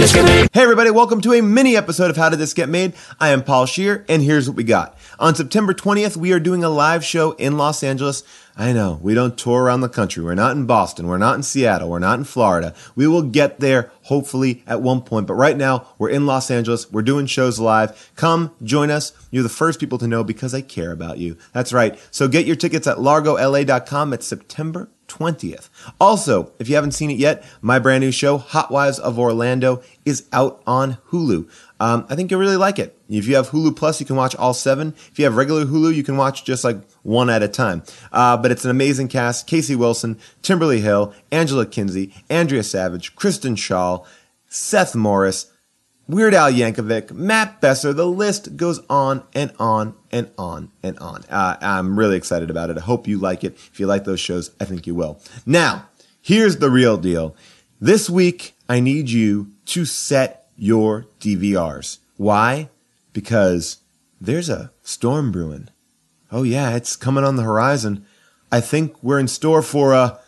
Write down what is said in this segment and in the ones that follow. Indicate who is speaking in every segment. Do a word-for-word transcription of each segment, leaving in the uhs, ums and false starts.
Speaker 1: This Get Made?
Speaker 2: Hey everybody, welcome to a mini episode of How Did This Get Made? I am Paul Scheer, and here's what we got. On September twentieth, we are doing a live show in Los Angeles. I know, we don't tour around the country. We're not in Boston. We're not in Seattle. We're not in Florida. We will get there, hopefully, at one point. But right now, we're in Los Angeles. We're doing shows live. Come, join us. You're the first people to know because I care about you. That's right. So get your tickets at largo l a dot com. It's September twentieth. Also, if you haven't seen it yet, my brand new show, Hot Wives of Orlando, is out on Hulu. Um, I think you'll really like it. If you have Hulu Plus, you can watch all seven. If you have regular Hulu, you can watch just like one at a time. Uh, but it's an amazing cast. Casey Wilson, Timberly Hill, Angela Kinsey, Andrea Savage, Kristen Schaal, Seth Morris, Weird Al Yankovic, Matt Besser. The list goes on and on and on and on. Uh, I'm really excited about it. I hope you like it. If you like those shows, I think you will. Now, here's the real deal. This week, I need you to set your D V Rs. Why? Because there's a storm brewing. Oh yeah, it's coming on the horizon. I think we're in store for a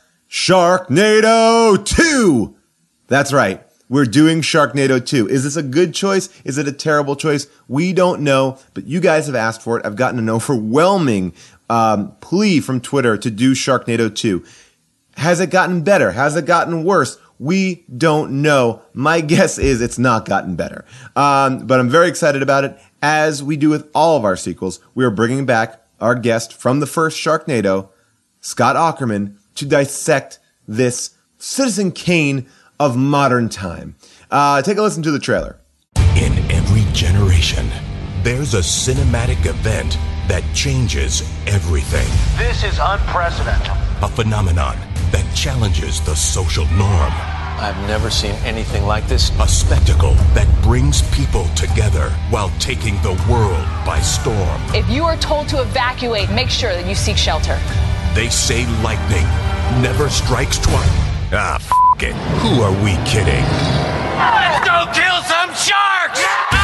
Speaker 2: Sharknado two. That's right. We're doing Sharknado two. Is this a good choice? Is it a terrible choice? We don't know, but you guys have asked for it. I've gotten an overwhelming um, plea from Twitter to do Sharknado two. Has it gotten better? Has it gotten worse? We don't know. My guess is it's not gotten better. Um, but I'm very excited about it. As we do with all of our sequels, we are bringing back our guest from the first Sharknado, Scott Aukerman, to dissect this Citizen Kane of modern time. Uh, take a listen to the trailer.
Speaker 3: In every generation, there's a cinematic event that changes everything.
Speaker 4: This is unprecedented.
Speaker 3: A phenomenon that challenges the social norm.
Speaker 4: I've never seen anything like this.
Speaker 3: A spectacle that brings people together while taking the world by storm.
Speaker 5: If you are told to evacuate, make sure that you seek shelter.
Speaker 3: They say lightning never strikes twice. Ah, f*** it. Who are we kidding?
Speaker 4: Let's go kill some sharks!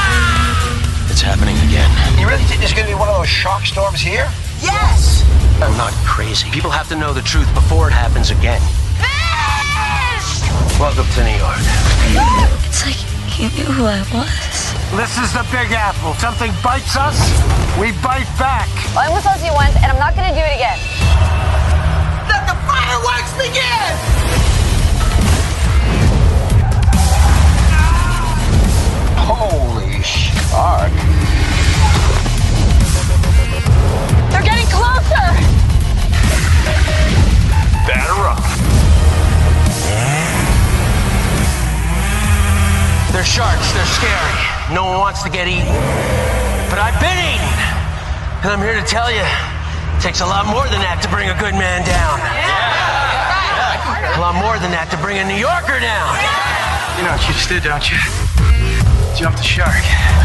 Speaker 4: Ah! It's happening again.
Speaker 6: You really think there's going to be one of those shark storms here?
Speaker 4: Yes! I'm not crazy. People have to know the truth before it happens again. Welcome to New York.
Speaker 7: It's like you knew who I was.
Speaker 6: This is the Big Apple. Something bites us, we bite back.
Speaker 5: Well, I almost told you once, and I'm not going to do it again.
Speaker 6: Let the fireworks begin! Holy shark.
Speaker 5: They're getting closer!
Speaker 4: Batter up. They're sharks, they're scary. No one wants to get eaten. But I've been eaten. And I'm here to tell you, it takes a lot more than that to bring a good man down. Yeah. A lot more than that to bring a New Yorker down.
Speaker 6: You know what you just did, don't you? Jump the shark.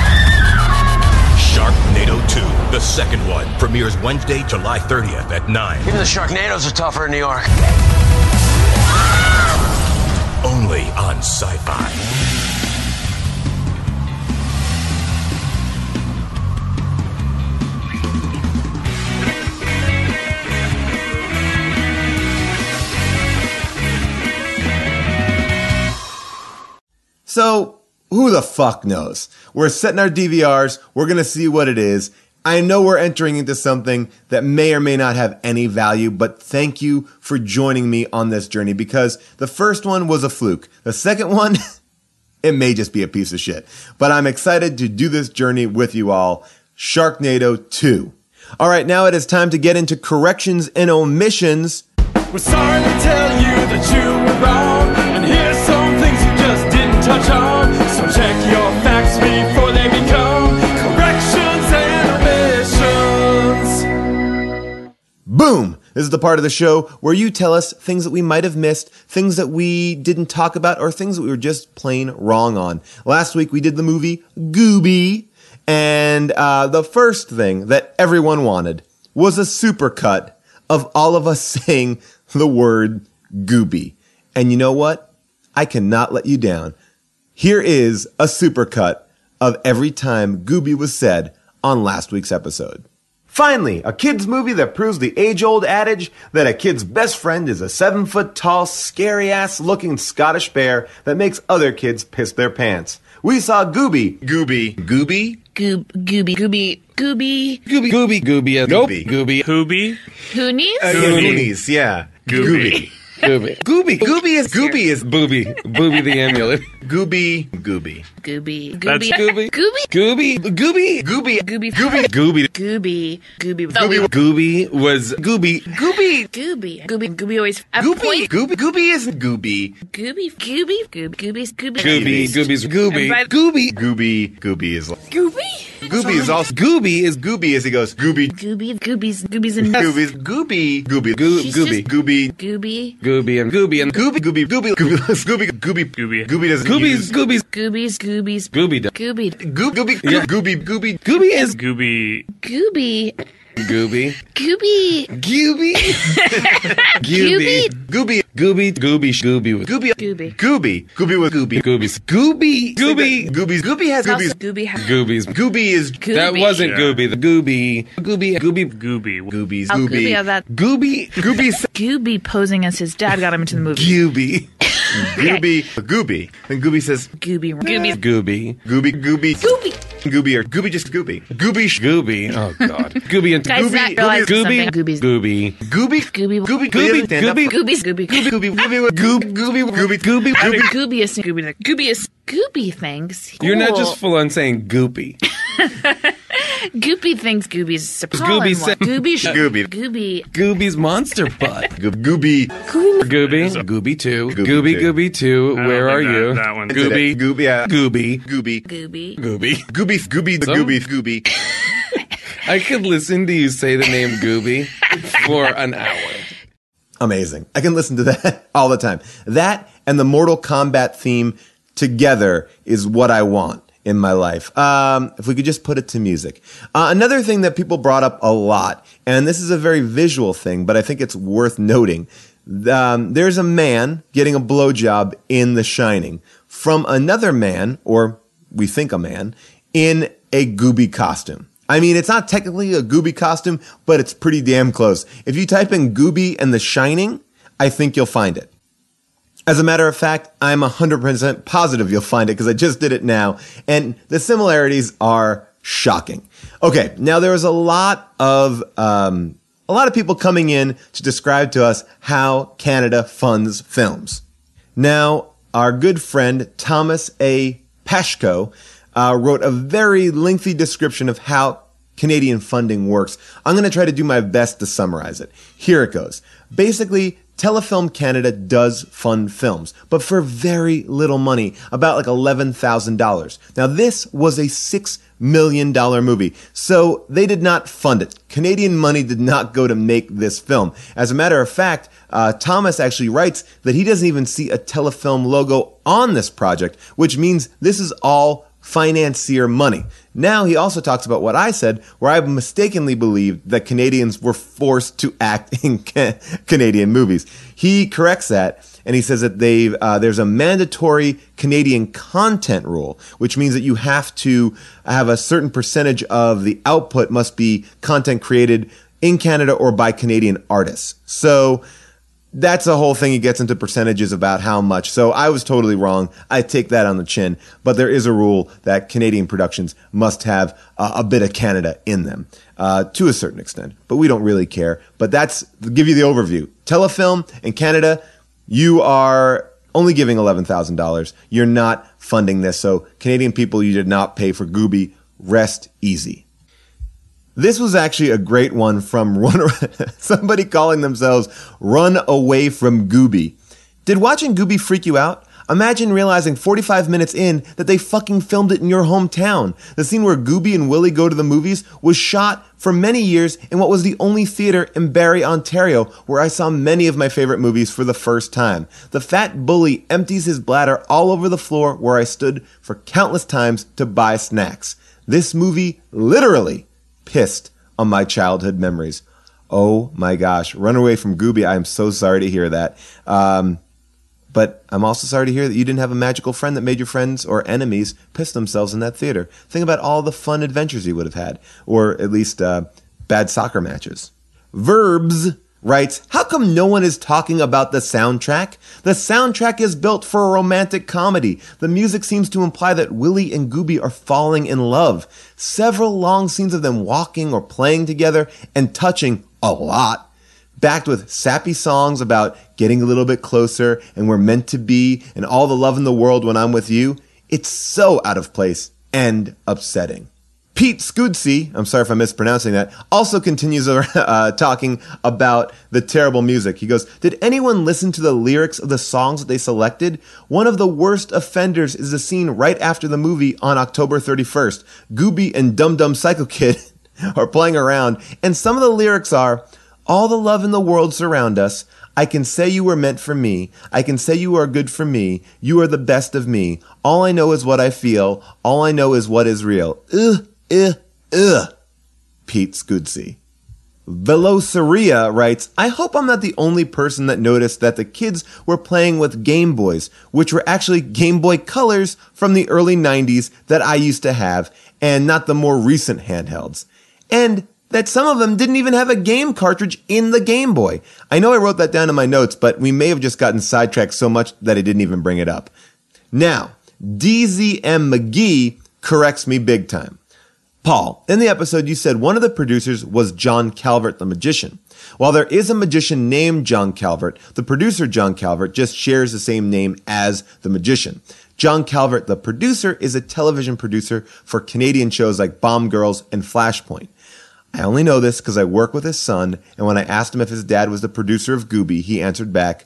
Speaker 3: Sharknado two, the second one, premieres Wednesday, July thirtieth at nine.
Speaker 4: Even the Sharknadoes are tougher in New York.
Speaker 3: Only on Sci-Fi.
Speaker 2: So, who the fuck knows? We're setting our D V Rs. We're going to see what it is. I know we're entering into something that may or may not have any value, but thank you for joining me on this journey because the first one was a fluke. The second one, it may just be a piece of shit. But I'm excited to do this journey with you all. Sharknado two. All right, now it is time to get into corrections and omissions.
Speaker 8: We're sorry to tell you that you were wrong, and here's some things you just didn't touch on. So check your facts before they become corrections and omissions.
Speaker 2: Boom! This is the part of the show where you tell us things that we might have missed, things that we didn't talk about, or things that we were just plain wrong on. Last week we did the movie Gooby, and uh, the first thing that everyone wanted was a supercut of all of us saying the word Gooby. And you know what? I cannot let you down. Here is a supercut of every time Gooby was said on last week's episode. Finally, a kid's movie that proves the age-old adage that a kid's best friend is a seven-foot-tall, scary-ass-looking Scottish bear that makes other kids piss their pants. We saw Gooby. Gooby. Gooby?
Speaker 1: Goob, gooby, gooby, gooby.
Speaker 9: Gooby, gooby, gooby. Nope.
Speaker 2: Gooby.
Speaker 9: Gooby.
Speaker 8: Hoobie?
Speaker 1: Hoonies?
Speaker 2: Uh, Goonies, yeah.
Speaker 8: Gooby.
Speaker 9: Gooby. Gooby. Gooby is
Speaker 2: Gooby is
Speaker 9: Booby. Booby the amulet.
Speaker 2: Gooby. Gooby.
Speaker 1: Gooby.
Speaker 8: That's
Speaker 1: Gooby.
Speaker 9: Gooby.
Speaker 1: Gooby.
Speaker 9: Gooby. Gooby.
Speaker 2: Gooby.
Speaker 1: Gooby.
Speaker 2: Gooby.
Speaker 9: Gooby.
Speaker 1: Gooby. Gooby.
Speaker 2: Gooby.
Speaker 9: Gooby was Gooby. Gooby.
Speaker 1: Gooby. Gooby. Gooby always. at
Speaker 2: Gooby.
Speaker 1: point-
Speaker 2: Gooby. Gooby is Gooby.
Speaker 1: Gooby. Gooby. Gooby. Gooby's Gooby.
Speaker 9: Gooby. Gooby's Gooby.
Speaker 1: And by-
Speaker 9: Gooby.
Speaker 2: Gooby. Gooby is like.
Speaker 1: Gooby.
Speaker 2: Gooby is also.
Speaker 9: Gooby is
Speaker 2: Gooby as he goes. Gooby.
Speaker 1: Gooby. Gooby's. Gooby's and
Speaker 2: Gooby's. Gooby. Gooby.
Speaker 9: Goo-
Speaker 1: She's
Speaker 9: Gooby.
Speaker 1: just-
Speaker 2: Gooby.
Speaker 1: Gooby.
Speaker 9: Gooby and Gooby and
Speaker 2: Gooby. Gooby. Gooby. Gooby. Gooby. Gooby.
Speaker 8: Gooby.
Speaker 2: Gooby doesn't
Speaker 9: Gooby's
Speaker 2: use.
Speaker 9: Gooby's
Speaker 1: Gooby's. Gooby's.
Speaker 9: Gooby. does.
Speaker 1: Gooby.
Speaker 2: Gooby. Gooby.
Speaker 9: Yeah.
Speaker 2: Gooby. Gooby.
Speaker 9: Gooby is
Speaker 8: Gooby.
Speaker 1: Gooby.
Speaker 9: Gooby.
Speaker 1: Gooby.
Speaker 9: Gooby.
Speaker 1: Gooby.
Speaker 2: Gooby.
Speaker 9: Gooby. Gooby. Gooby was
Speaker 2: Gooby.
Speaker 1: Gooby.
Speaker 2: Gooby. Gooby with Gooby.
Speaker 9: Gooby's Gooby. Gooby.
Speaker 2: Gooby's. Gooby has
Speaker 1: Also,
Speaker 2: Gooby's.
Speaker 1: Gooby. ha-
Speaker 9: Gooby's.
Speaker 2: Gooby is.
Speaker 1: Gooby.
Speaker 9: That wasn't
Speaker 8: Yeah.
Speaker 9: Gooby. The Gooby. Gooby. Gooby.
Speaker 8: Gooby.
Speaker 2: Gooby's.
Speaker 1: How Gooby
Speaker 2: Gooby.
Speaker 1: of that.
Speaker 9: Gooby.
Speaker 2: Gooby's.
Speaker 1: Gooby posing as his dad got him into the movie.
Speaker 9: Gooby.
Speaker 2: Gooby. Gooby. Then Gooby says.
Speaker 1: Gooby. Gooby.
Speaker 9: Gooby.
Speaker 2: Gooby. Gooby.
Speaker 1: Gooby.
Speaker 2: Gooby or Gooby just Gooby. Gooby. sh-
Speaker 9: Gooby. Oh God. Gooby and
Speaker 1: Guys,
Speaker 2: Gooby-
Speaker 1: Zach realized
Speaker 9: Gooby.
Speaker 1: something. Gooby's.
Speaker 9: Gooby.
Speaker 2: Gooby.
Speaker 1: Gooby.
Speaker 2: Gooby.
Speaker 9: Gooby.
Speaker 2: Stand up.
Speaker 9: Gooby.
Speaker 1: Gooby's. Gooby.
Speaker 2: Gooby. Gooby. Gooby. with Goob. Gooby. Gooby. Gooby. Gooby.
Speaker 1: Gooby is Gooby. Like, Gooby is Gooby thinks.
Speaker 9: You're not
Speaker 1: Cool.
Speaker 9: just full on saying goopy.
Speaker 1: Goopy thinks Gooby's a
Speaker 9: Gooby
Speaker 1: pollen
Speaker 9: said-
Speaker 1: one. Gooby. sh-
Speaker 2: Gooby.
Speaker 1: Gooby.
Speaker 9: Gooby's monster butt.
Speaker 2: Goob- Gooby.
Speaker 9: Gooby. Gooby two.
Speaker 2: Gooby
Speaker 9: Gooby.
Speaker 2: two.
Speaker 9: Gooby two.
Speaker 8: I don't
Speaker 9: Where are
Speaker 8: think that-
Speaker 9: you?
Speaker 8: that one-
Speaker 9: Gooby.
Speaker 2: Gooby. Yeah.
Speaker 9: Gooby.
Speaker 2: Gooby.
Speaker 1: Gooby.
Speaker 9: Gooby.
Speaker 2: Gooby. Gooby. The
Speaker 9: Some-
Speaker 2: Gooby. Gooby.
Speaker 9: I could listen to you say the name Gooby for an hour.
Speaker 2: Amazing. I can listen to that all the time. That and the Mortal Kombat theme together is what I want in my life. Um, if we could just put it to music. Uh, another thing that people brought up a lot, and this is a very visual thing, but I think it's worth noting. Um, there's a man getting a blowjob in The Shining from another man, or we think a man, in a Gooby costume. I mean, it's not technically a Gooby costume, but it's pretty damn close. If you type in Gooby and The Shining, I think you'll find it. As a matter of fact, I'm one hundred percent positive you'll find it because I just did it now. And the similarities are shocking. Okay, now there was a lot of um, a lot of people coming in to describe to us how Canada funds films. Now, our good friend Thomas A. Pashko uh, wrote a very lengthy description of how Canadian funding works. I'm going to try to do my best to summarize it. Here it goes. Basically, Telefilm Canada does fund films, but for very little money, about like eleven thousand dollars. Now, this was a six million dollars movie, so they did not fund it. Canadian money did not go to make this film. As a matter of fact, uh, Thomas actually writes that he doesn't even see a Telefilm logo on this project, which means this is all financier money. Now he also talks about what I said, where I mistakenly believed that Canadians were forced to act in ca- Canadian movies. He corrects that, and he says that they uh, there's a mandatory Canadian content rule, which means that you have to have a certain percentage of the output must be content created in Canada or by Canadian artists. So that's a whole thing. He gets into percentages about how much. So I was totally wrong. I take that on the chin. But there is a rule that Canadian productions must have uh, a bit of Canada in them uh, to a certain extent. But we don't really care. But that's to give you the overview. Telefilm in Canada, you are only giving eleven thousand dollars. You're not funding this. So Canadian people, you did not pay for Gooby. Rest easy. This was actually a great one from Run, somebody calling themselves Run Away from Gooby. Did watching Gooby freak you out? Imagine realizing forty-five minutes in that they fucking filmed it in your hometown. The scene where Gooby and Willie go to the movies was shot for many years in what was the only theater in Barrie, Ontario, where I saw many of my favorite movies for the first time. The fat bully empties his bladder all over the floor where I stood for countless times to buy snacks. This movie literally pissed on my childhood memories. Oh my gosh. Run Away from Gooby. I am so sorry to hear that. Um, but I'm also sorry to hear that you didn't have a magical friend that made your friends or enemies piss themselves in that theater. Think about all the fun adventures you would have had. Or at least uh, bad soccer matches. Verbs writes, how come no one is talking about the soundtrack? The soundtrack is built for a romantic comedy. The music seems to imply that Willie and Gooby are falling in love. Several long scenes of them walking or playing together and touching a lot, backed with sappy songs about getting a little bit closer and we're meant to be and all the love in the world when I'm with you. It's so out of place and upsetting. Pete Scootsy, I'm sorry if I'm mispronouncing that, also continues uh, talking about the terrible music. He goes, did anyone listen to the lyrics of the songs that they selected? One of the worst offenders is the scene right after the movie on October thirty-first. Gooby and Dum Dum Psycho Kid are playing around, and some of the lyrics are, all the love in the world surround us. I can say you were meant for me. I can say you are good for me. You are the best of me. All I know is what I feel. All I know is what is real. Ugh. Ugh, ugh. Pete Scootsy. Veloceria writes, I hope I'm not the only person that noticed that the kids were playing with Game Boys, which were actually Game Boy Colors from the early nineties that I used to have, and not the more recent handhelds. And that some of them didn't even have a game cartridge in the Game Boy. I know I wrote that down in my notes, but we may have just gotten sidetracked so much that I didn't even bring it up. Now, D Z M McGee corrects me big time. Paul, in the episode you said one of the producers was John Calvert, the magician. While there is a magician named John Calvert, the producer John Calvert just shares the same name as the magician. John Calvert, the producer, is a television producer for Canadian shows like Bomb Girls and Flashpoint. I only know this because I work with his son, and when I asked him if his dad was the producer of Gooby, he answered back,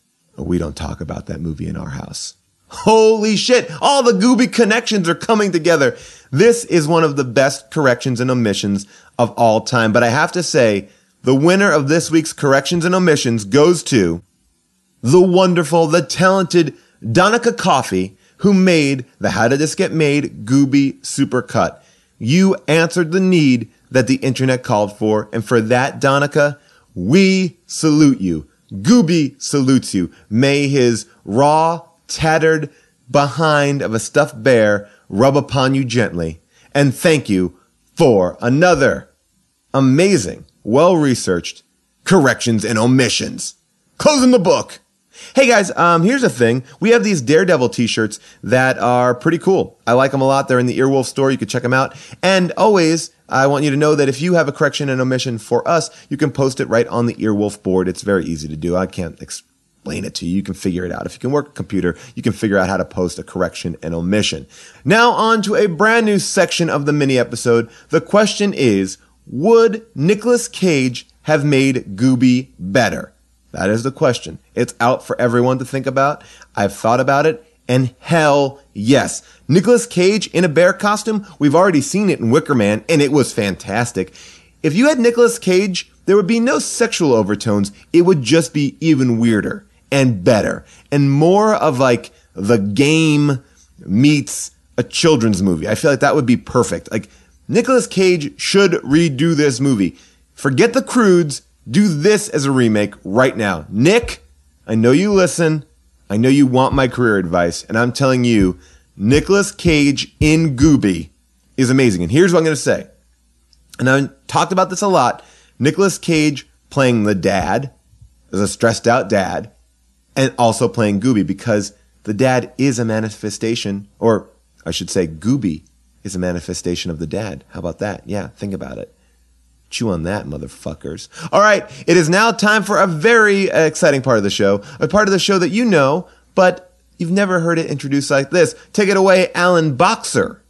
Speaker 2: we don't talk about that movie in our house. Holy shit, all the Gooby connections are coming together. This is one of the best corrections and omissions of all time. But I have to say, the winner of this week's corrections and omissions goes to the wonderful, the talented Donica Coffey, who made the How Did This Get Made Gooby Supercut. You answered the need that the internet called for. And for that, Donica, we salute you. Gooby salutes you. May his raw, tattered behind of a stuffed bear rub upon you gently. And thank you for another amazing, well-researched corrections and omissions. Closing the book. Hey guys, um, here's the thing. We have these Daredevil t-shirts that are pretty cool. I like them a lot. They're in the Earwolf store. You can check them out. And always, I want you to know that if you have a correction and omission for us, you can post it right on the Earwolf board. It's very easy to do. I can't explain Explain it to you. You can figure it out. If you can work a computer, you can figure out how to post a correction and omission. Now on to a brand new section of the mini episode. The question is, would Nicolas Cage have made Gooby better? That is the question. It's out for everyone to think about. I've thought about it, and hell yes. Nicolas Cage in a bear costume, we've already seen it in Wicker Man, and it was fantastic. If you had Nicolas Cage, there would be no sexual overtones. It would just be even weirder and better and more of like The Game meets a children's movie. I feel like that would be perfect. Like Nicolas Cage should redo this movie. Forget the Croods. Do this as a remake right now. Nick, I know you listen. I know you want my career advice. And I'm telling you, Nicolas Cage in Gooby is amazing. And here's what I'm going to say. And I've talked about this a lot. Nicolas Cage playing the dad as a stressed out dad and also playing Gooby because the dad is a manifestation, or I should say Gooby is a manifestation of the dad. How about that? Yeah, think about it. Chew on that, motherfuckers. All right, it is now time for a very exciting part of the show, a part of the show that you know, but you've never heard it introduced like this. Take it away, Alan Boxer.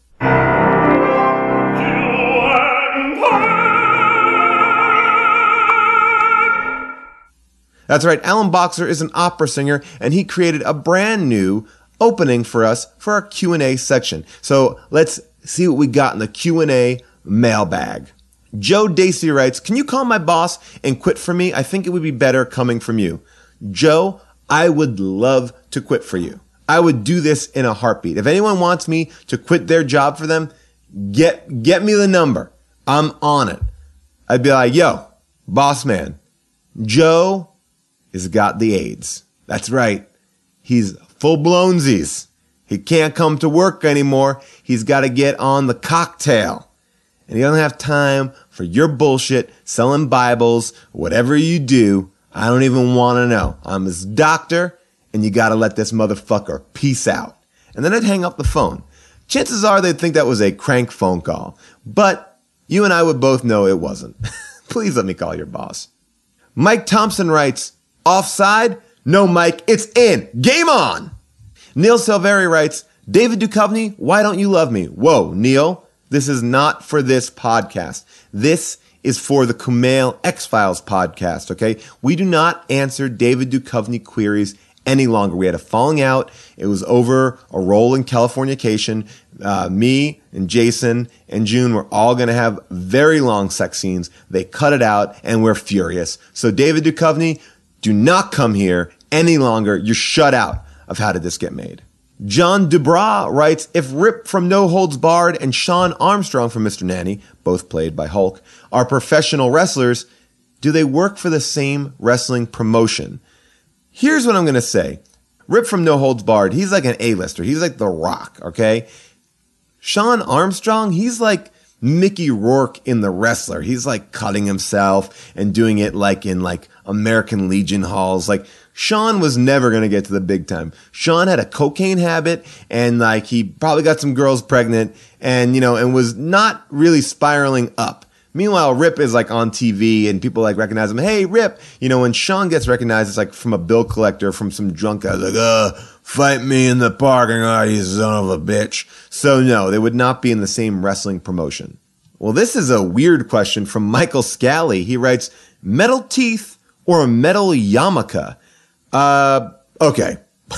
Speaker 2: That's right, Alan Boxer is an opera singer, and he created a brand new opening for us for our Q and A section. So let's see what we got in the Q and A mailbag. Joe Dacey writes, can you call my boss and quit for me? I think it would be better coming from you. Joe, I would love to quit for you. I would do this in a heartbeat. If anyone wants me to quit their job for them, get get me the number. I'm on it. I'd be like, yo, boss man, Joe has got the AIDS. That's right. He's full-blownsies. He can't come to work anymore. He's got to get on the cocktail. and he doesn't have time for your bullshit, selling Bibles, whatever you do. I don't even want to know. I'm his doctor, and you got to let this motherfucker peace out. And then I'd hang up the phone. Chances are they'd think that was a crank phone call, but you and I would both know it wasn't. Please let me call your boss. Mike Thompson writes, offside? No, Mike, it's in. Game on. Neil Silveri writes, David Duchovny, why don't you love me? Whoa, Neil, this is not for this podcast. This is for the Kumail X-Files podcast, okay? We do not answer David Duchovny queries any longer. We had a falling out. It was over a role in Californication. Uh, me and Jason and June were all going to have very long sex scenes. They cut it out, and we're furious. So David Duchovny, do not come here any longer. You're shut out of How Did This Get Made? John Dubras writes, if Rip from No Holds Barred and Sean Armstrong from Mister Nanny, both played by Hulk, are professional wrestlers, do they work for the same wrestling promotion? Here's what I'm going to say. Rip from No Holds Barred, he's like an A-lister. He's like The Rock, okay? Sean Armstrong, he's like Mickey Rourke in The Wrestler. He's like cutting himself and doing it like in like American Legion halls. Like Sean was never going to get to the big time. Sean had a cocaine habit and like he probably got some girls pregnant and, you know, and was not really spiraling up. Meanwhile, Rip is like on T V and people like recognize him. Hey, Rip. You know, when Sean gets recognized, it's like from a bill collector, from some drunk guy. Like, uh, fight me in the parking lot, you son of a bitch. So no, they would not be in the same wrestling promotion. Well, this is a weird question from Michael Scally. He writes, metal teeth or a metal yarmulke? Uh, okay.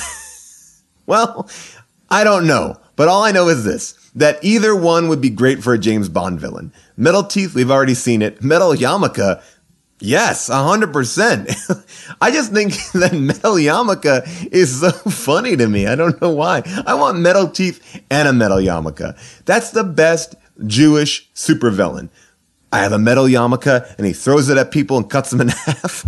Speaker 2: Well, I don't know. But all I know is this, that either one would be great for a James Bond villain. Metal teeth, we've already seen it. Metal yarmulke, yes, one hundred percent. I just think that metal yarmulke is so funny to me. I don't know why. I want metal teeth and a metal yarmulke. That's the best Jewish supervillain. I have a metal yarmulke, and he throws it at people and cuts them in half.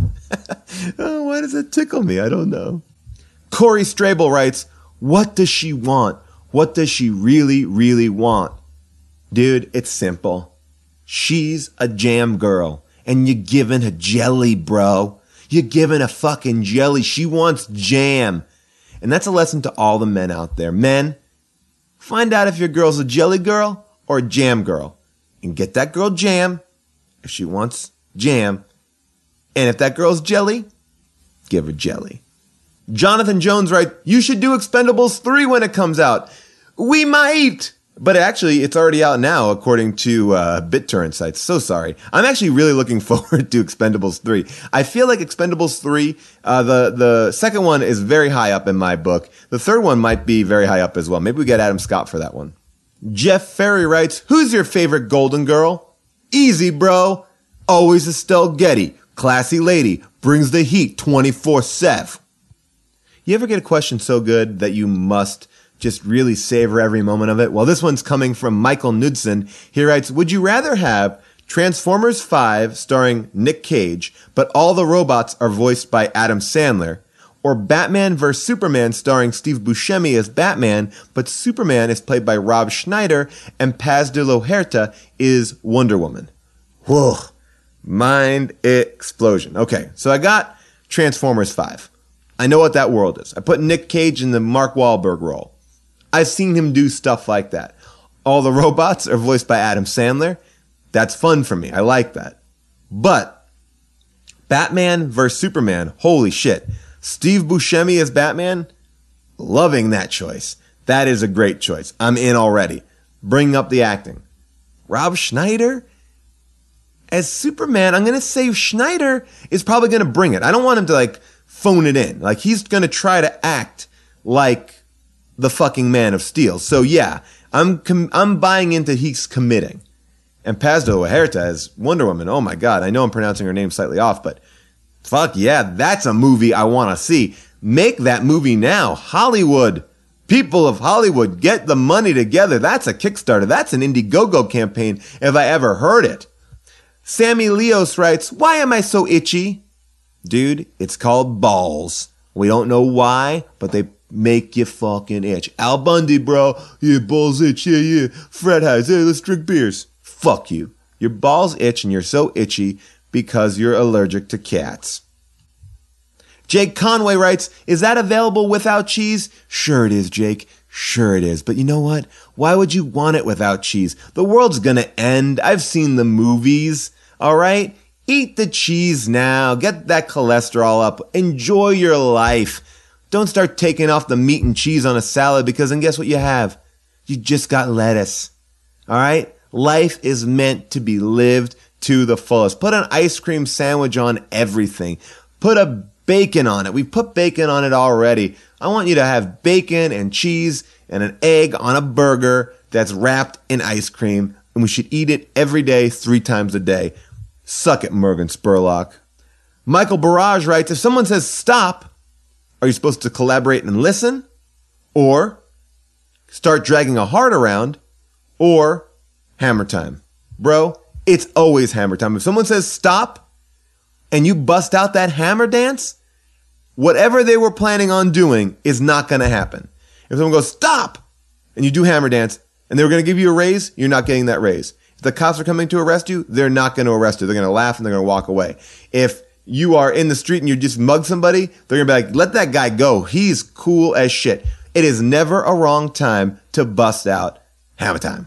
Speaker 2: Oh, why does it tickle me? I don't know. Corey Strabel writes, what does she want? What does she really, really want? Dude, it's simple. She's a jam girl, and you're giving her jelly, bro. You're giving her fucking jelly. She wants jam. And that's a lesson to all the men out there. Men, find out if your girl's a jelly girl or a jam girl. And get that girl jam if she wants jam. And if that girl's jelly, give her jelly. Jonathan Jones writes, you should do Expendables three when it comes out. We might. But actually, it's already out now, according to uh, BitTorrent sites. So sorry. I'm actually really looking forward to Expendables three. I feel like Expendables three, uh, the, the second one is very high up in my book. The third one might be very high up as well. Maybe we get Adam Scott for that one. Jeff Ferry writes, who's your favorite Golden Girl? Easy, bro. Always Estelle Getty. Classy lady. Brings the heat twenty-four seven. You ever get a question so good that you must just really savor every moment of it? Well, this one's coming from Michael Knudsen. He writes, would you rather have Transformers five starring Nick Cage, but all the robots are voiced by Adam Sandler, or Batman versus Superman starring Steve Buscemi as Batman, but Superman is played by Rob Schneider and Paz de la Huerta is Wonder Woman? Whoa. Mind explosion. Okay, so I got Transformers five. I know what that world is. I put Nick Cage in the Mark Wahlberg role. I've seen him do stuff like that. All the robots are voiced by Adam Sandler. That's fun for me. I like that. But Batman versus Superman, holy shit. Steve Buscemi as Batman, loving that choice. That is a great choice. I'm in already. Bring up the acting. Rob Schneider as Superman, I'm going to say Schneider is probably going to bring it. I don't want him to like phone it in. Like he's going to try to act like the fucking Man of Steel. So yeah, I'm com- I'm buying into he's committing. And Paz de la Huerta as Wonder Woman. Oh my God, I know I'm pronouncing her name slightly off, but fuck yeah, that's a movie I want to see. Make that movie now. Hollywood. People of Hollywood, get the money together. That's a Kickstarter. That's an Indiegogo campaign if I ever heard it. Sammy Leos writes, why am I so itchy? Dude, it's called balls. We don't know why, but they make you fucking itch. Al Bundy, bro. Yeah, balls itch. Yeah, yeah. Fred Heist. Hey, let's drink beers. fuck you. Your balls itch and you're so itchy because you're allergic to cats. Jake Conway writes, is that available without cheese? Sure it is, Jake. Sure it is. But you know what? Why would you want it without cheese? The world's gonna end. I've seen the movies. All right? Eat the cheese now. Get that cholesterol up. Enjoy your life. Don't start taking off the meat and cheese on a salad because then guess what you have? You just got lettuce. All right? Life is meant to be lived to the fullest. Put an ice cream sandwich on everything. Put a bacon on it. We put bacon on it already. I want you to have bacon and cheese and an egg on a burger that's wrapped in ice cream, and we should eat it every day, three times a day. Suck it, Morgan Spurlock. Michael Barrage writes, if someone says stop, are you supposed to collaborate and listen? Or start dragging a heart around? Or hammer time? Bro, it's always hammer time. If someone says stop and you bust out that hammer dance, whatever they were planning on doing is not going to happen. If someone goes stop and you do hammer dance and they were going to give you a raise, you're not getting that raise. If the cops are coming to arrest you, they're not going to arrest you. They're going to laugh and they're going to walk away. If you are in the street and you just mug somebody, they're going to be like, let that guy go. He's cool as shit. It is never a wrong time to bust out hammer time.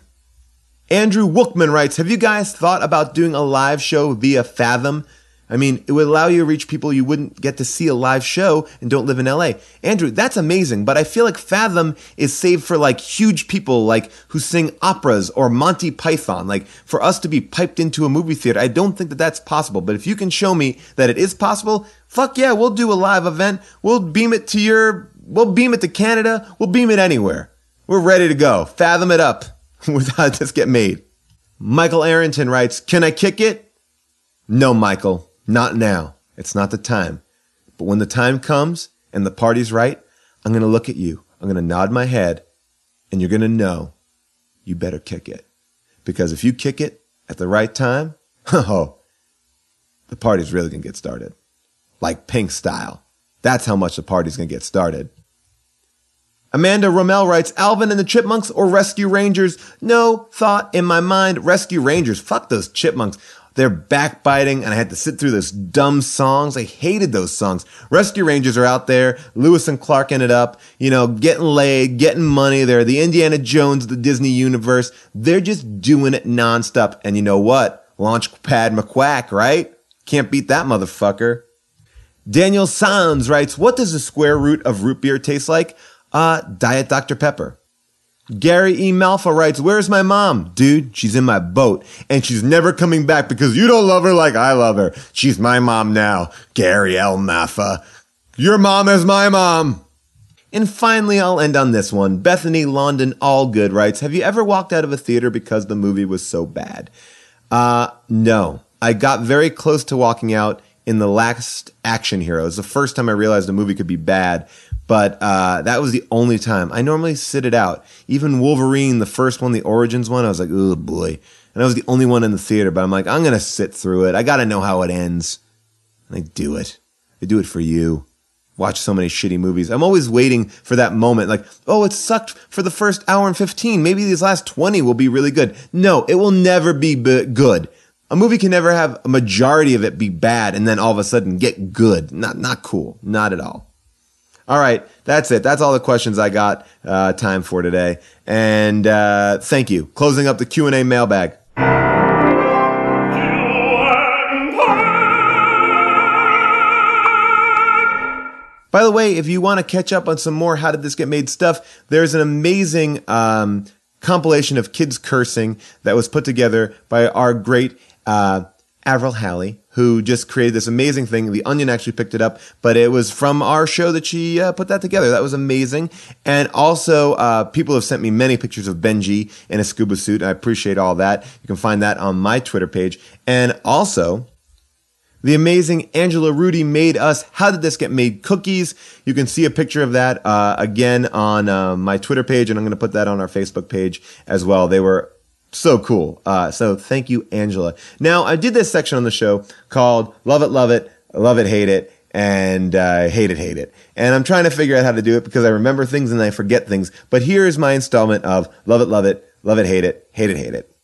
Speaker 2: Andrew Wookman writes, have you guys thought about doing a live show via Fathom? I mean, it would allow you to reach people you wouldn't get to see a live show and don't live in L A. Andrew, that's amazing, but I feel like Fathom is saved for like huge people like who sing operas or Monty Python. Like for us to be piped into a movie theater, I don't think that that's possible. But if you can show me that it is possible, fuck yeah, we'll do a live event. We'll beam it to your, we'll beam it to Canada. We'll beam it anywhere. We're ready to go. Fathom it up with how this get made. Michael Arrington writes, can I kick it? No, Michael. Not now. It's not the time. But when the time comes and the party's right, I'm going to look at you. I'm going to nod my head and you're going to know you better kick it. Because if you kick it at the right time, oh, the party's really going to get started. Like Pink style. That's how much the party's going to get started. Amanda Rommel writes, Alvin and the Chipmunks or Rescue Rangers? No thought in my mind. Rescue Rangers. Fuck those chipmunks. They're backbiting, and I had to sit through those dumb songs. I hated those songs. Rescue Rangers are out there. Lewis and Clark ended up, you know, getting laid, getting money. They're the Indiana Jones of the Disney universe. They're just doing it nonstop. And you know what? Launchpad McQuack, right? Can't beat that motherfucker. Daniel Sands writes, what does the square root of root beer taste like? Uh, Diet Doctor Pepper. Gary E. Malfa writes, where's my mom? Dude, she's in my boat, and she's never coming back because you don't love her like I love her. She's my mom now. Gary L. Malfa. Your mom is my mom. And finally, I'll end on this one. Bethany London Allgood writes, have you ever walked out of a theater because the movie was so bad? Uh, no. I got very close to walking out in The Last Action Hero. It was the first time I realized a movie could be bad. But uh, that was the only time. I normally sit it out. Even Wolverine, the first one, the Origins one, I was like, oh boy. And I was the only one in the theater, but I'm like, I'm going to sit through it. I got to know how it ends. And I do it. I do it for you. Watch so many shitty movies. I'm always waiting for that moment. Like, oh, it sucked for the first hour and fifteen. Maybe these last twenty will be really good. No, it will never be b- good. A movie can never have a majority of it be bad and then all of a sudden get good. Not, not cool. Not at all. All right, that's it. That's all the questions I got uh, time for today. And uh, thank you. Closing up the Q and A mailbag. By the way, if you want to catch up on some more How Did This Get Made stuff, there's an amazing um, compilation of kids cursing that was put together by our great uh, Avril Halley, who just created this amazing thing. The Onion actually picked it up, but it was from our show that she uh, put that together. That was amazing. And also, uh, people have sent me many pictures of Benji in a scuba suit. I appreciate all that. You can find that on my Twitter page. And also, the amazing Angela Rudy made us How Did This Get Made cookies. You can see a picture of that uh, again on uh, my Twitter page, and I'm going to put that on our Facebook page as well. They were so cool. Uh, so thank you, Angela. Now, I did this section on the show called Love It, Love It, Love It, Hate It, and uh, Hate It, Hate It. And I'm trying to figure out how to do it because I remember things and I forget things. But here is my installment of Love It, Love It, Love It, Hate It, Hate It, Hate It.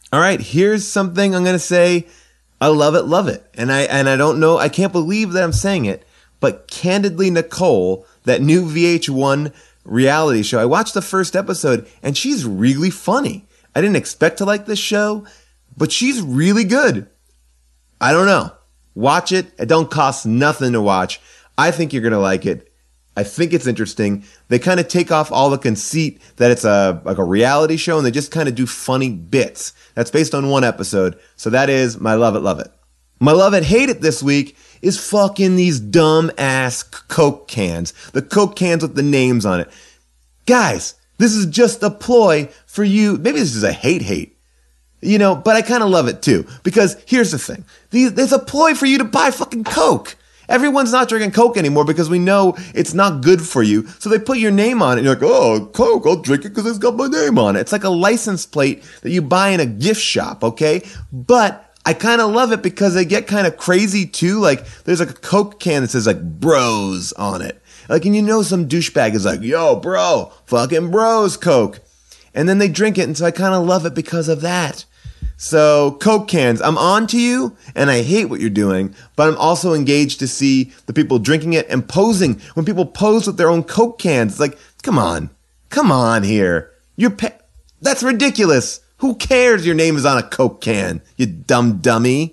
Speaker 2: All right, here's something I'm going to say. I love it, love it. And I and I don't know, I can't believe that I'm saying it, but Candidly Nicole, that new V H one reality show, I watched the first episode and she's really funny. I didn't expect to like this show, but she's really good. I don't know. Watch it. It don't cost nothing to watch. I think you're going to like it. I think it's interesting. They kind of take off all the conceit that it's a like a reality show and they just kind of do funny bits. That's based on one episode. So that is my love it, love it. My love it, hate it this week is fucking these dumb ass Coke cans. The Coke cans with the names on it. Guys, this is just a ploy for you. Maybe this is a hate hate. You know, but I kind of love it too. Because here's the thing. These, there's a ploy for you to buy fucking Coke. Everyone's not drinking Coke anymore because we know it's not good for you. So they put your name on it and you're like, oh, Coke, I'll drink it because it's got my name on it. It's like a license plate that you buy in a gift shop, okay? But I kind of love it because they get kind of crazy too. Like there's like a Coke can that says like bros on it. Like, and you know some douchebag is like, yo, bro, fucking bros Coke. And then they drink it and so I kind of love it because of that. So, Coke cans, I'm on to you, and I hate what you're doing, but I'm also engaged to see the people drinking it and posing. When people pose with their own Coke cans, it's like, come on, come on here. You're pe- That's ridiculous. Who cares your name is on a Coke can, you dumb dummy?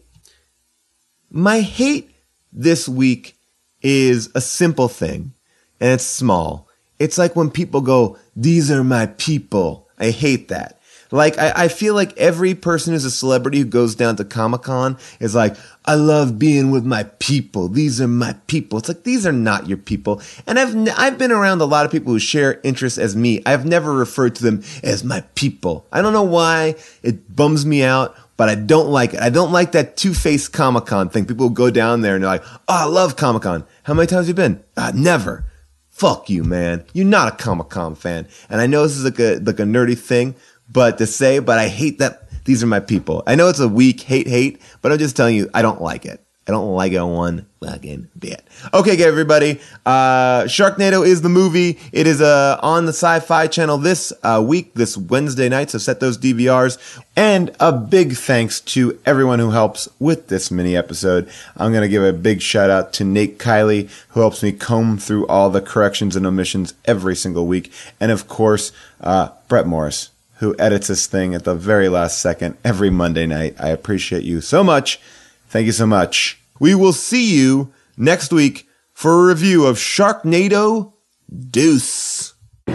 Speaker 2: My hate this week is a simple thing, and it's small. It's like when people go, these are my people. I hate that. Like, I, I feel like every person who's a celebrity who goes down to Comic-Con is like, I love being with my people. These are my people. It's like, these are not your people. And I've, I've been around a lot of people who share interests as me. I've never referred to them as my people. I don't know why. It bums me out, but I don't like it. I don't like that two-faced Comic-Con thing. People go down there and they're like, oh, I love Comic-Con. How many times have you been? Uh, never. Fuck you, man. You're not a Comic-Con fan. And I know this is like a, like a nerdy thing, but to say, but I hate that these are my people. I know it's a weak hate hate, but I'm just telling you, I don't like it. I don't like it one fucking bit. Okay, everybody. Uh, Sharknado is the movie. It is uh, on the Sci-Fi Channel this uh, week, this Wednesday night, so set those D V Rs. And a big thanks to everyone who helps with this mini episode. I'm going to give a big shout out to Nate Kiley, who helps me comb through all the corrections and omissions every single week. And of course, uh, Brett Morris, who edits this thing at the very last second every Monday night. I appreciate you so much. Thank you so much. We will see you next week for a review of Sharknado Deuce.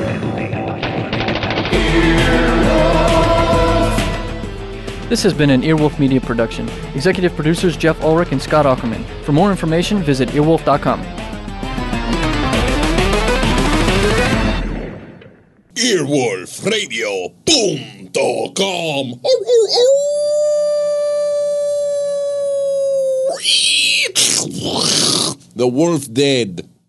Speaker 10: This has been an Earwolf Media production. Executive producers Jeff Ulrich and Scott Ackerman. For more information, visit earwolf dot com.
Speaker 11: earwolf radio punto com. The wolf dead.